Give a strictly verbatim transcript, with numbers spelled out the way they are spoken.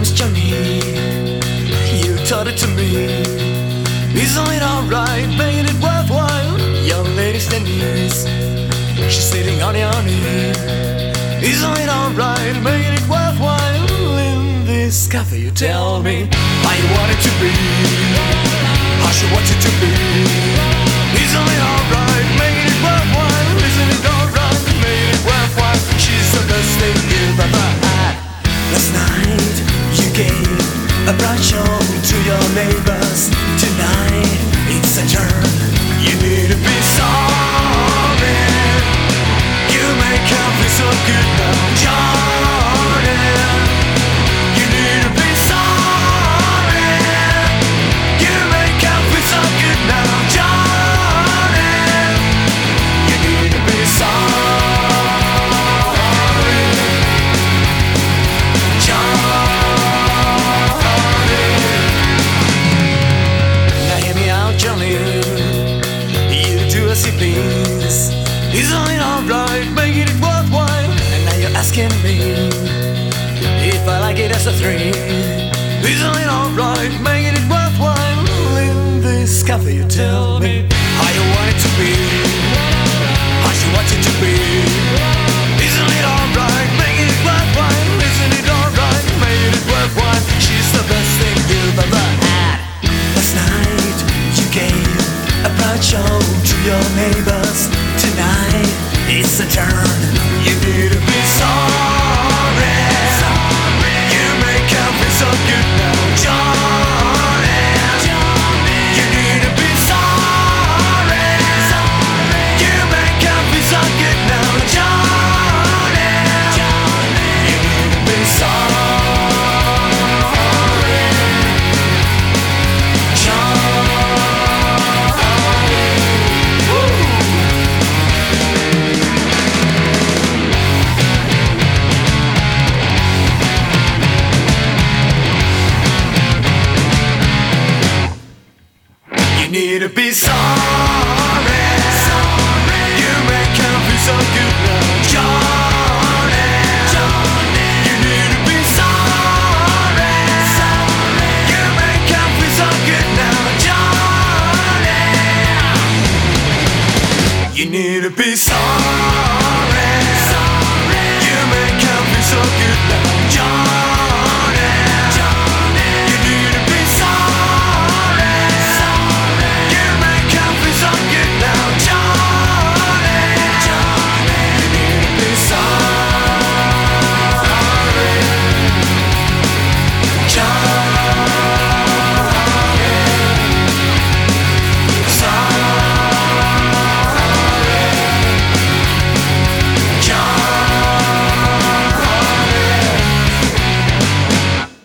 name's Johnny. You taught it to me. Isn't it alright, making it worthwhile? Young lady's Denise, she's sitting on your knee. Isn't it alright, making it worthwhile? In this cafe you tell me how you want it to be, how she wants it to be. Isn't it alright, making it worthwhile? Isn't it alright, making it worthwhile? She's the best thing you've ever had. Last night you gave a bright show to your neighbors. Tonight it's a turn. You need to be sorry. You make her feel so good now, Johnny. You need to be sorry. You make her feel so good now, Johnny. You need to be sorry. Isn't it alright, making it worthwhile? And now you're asking me if I like it as a three. Isn't it alright, making it worthwhile? In this cafe you tell me how you want it to be, how she wants it to be. Isn't it alright, making it worthwhile? Isn't it alright, making it worthwhile? She's the best thing you've ever had. Last night you gave a bright show to your neighbors. Tonight it's a turn. You need to be sorry. You make her feel so good now, Johnny. You need to be sorry. You make her feel so good now, Johnny. You need to be sorry. Need to be sorry.